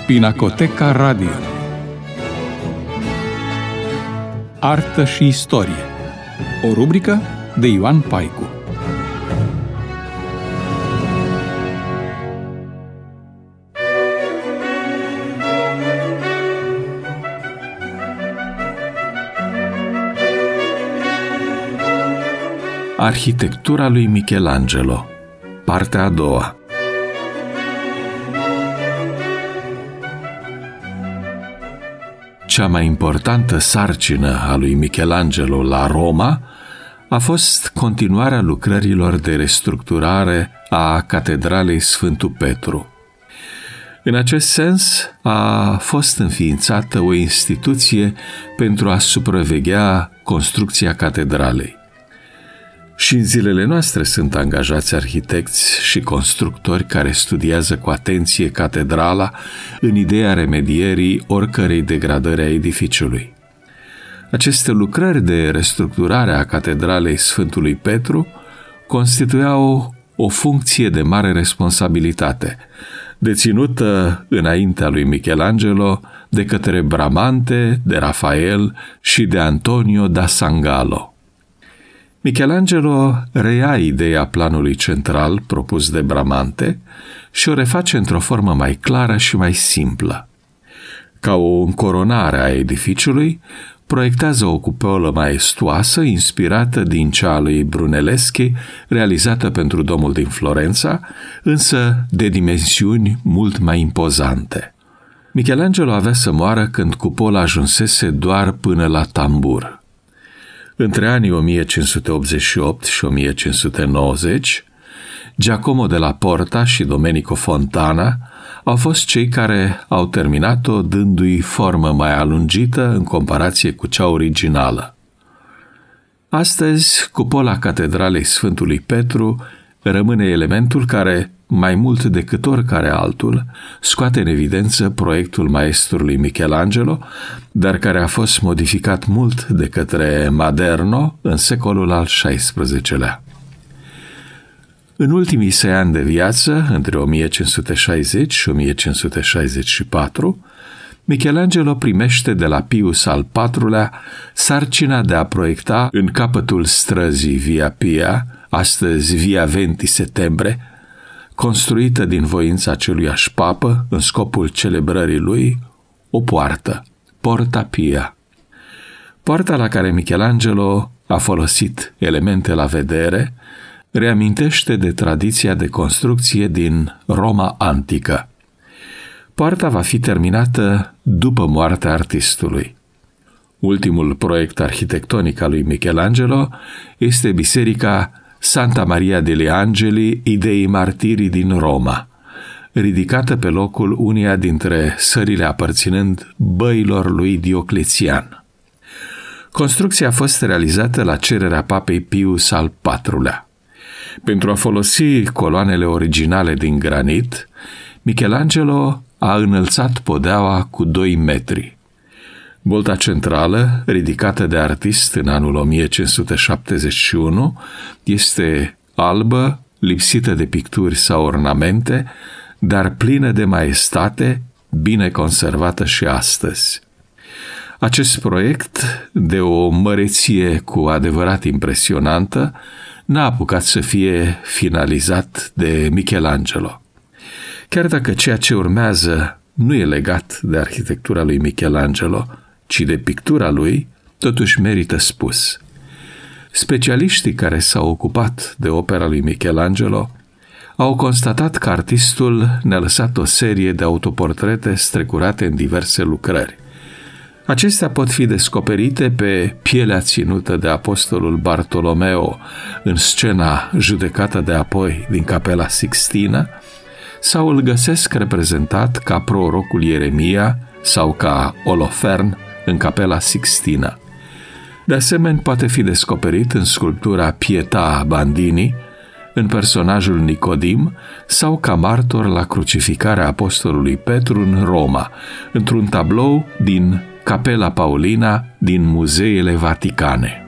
Pinacoteca Radio. Artă și istorie. O rubrică de Ioan Paicu. Arhitectura lui Michelangelo, partea a doua. Cea mai importantă sarcină a lui Michelangelo la Roma a fost continuarea lucrărilor de restructurare a Catedralei Sfântul Petru. În acest sens a fost înființată o instituție pentru a supraveghea construcția catedralei. Și în zilele noastre sunt angajați arhitecți și constructori care studiază cu atenție catedrala în ideea remedierii oricărei degradări a edificiului. Aceste lucrări de restructurare a Catedralei Sfântului Petru constituiau o funcție de mare responsabilitate, deținută înaintea lui Michelangelo de către Bramante, de Rafael și de Antonio da Sangallo. Michelangelo reia ideea planului central propus de Bramante și o reface într-o formă mai clară și mai simplă. Ca o încoronare a edificiului, proiectează o cupolă maestuoasă inspirată din cea a lui Brunelleschi, realizată pentru domul din Florența, însă de dimensiuni mult mai impozante. Michelangelo avea să moară când cupola ajunsese doar până la tambur. Între anii 1588 și 1590, Giacomo della Porta și Domenico Fontana au fost cei care au terminat-o dându-i formă mai alungită în comparație cu cea originală. Astăzi, cupola Catedralei Sfântului Petru rămâne elementul care, mai mult decât oricare altul, scoate în evidență proiectul maestrului Michelangelo, dar care a fost modificat mult de către Maderno în secolul al XVI-lea. În ultimii 6 ani de viață, între 1560 și 1564, Michelangelo primește de la Pius al IV-lea sarcina de a proiecta în capătul străzii Via Pia, astăzi Via 20 Settembre, construită din voința aceluiași papă în scopul celebrării lui, o poartă, Porta Pia. Poarta la care Michelangelo a folosit elemente la vedere reamintește de tradiția de construcție din Roma antică. Poarta va fi terminată după moartea artistului. Ultimul proiect arhitectonic al lui Michelangelo este biserica Santa Maria degli Angeli Dei Martiri din Roma, ridicată pe locul uneia dintre sările aparținând băilor lui Dioclețian. Construcția a fost realizată la cererea papei Pius al IV-lea. Pentru a folosi coloanele originale din granit, Michelangelo a înălțat podeaua cu 2 metri. Bolta centrală, ridicată de artist în anul 1571, este albă, lipsită de picturi sau ornamente, dar plină de maestate, bine conservată și astăzi. Acest proiect, de o măreție cu adevărat impresionantă, n-a apucat să fie finalizat de Michelangelo. Chiar dacă ceea ce urmează nu e legat de arhitectura lui Michelangelo, ci de pictura lui, totuși merită spus. Specialiștii care s-au ocupat de opera lui Michelangelo au constatat că artistul ne-a lăsat o serie de autoportrete strecurate în diverse lucrări. Acestea pot fi descoperite pe pielea ținută de apostolul Bartolomeo în scena judecată de apoi din Capela Sixtina, sau îl găsesc reprezentat ca prorocul Ieremia sau ca Olofern în Capela Sixtina. De asemenea, poate fi descoperit în sculptura Pietà Bandini, în personajul Nicodim sau ca martor la crucificarea apostolului Petru în Roma, într-un tablou din Capela Paulina din Muzeele Vaticane.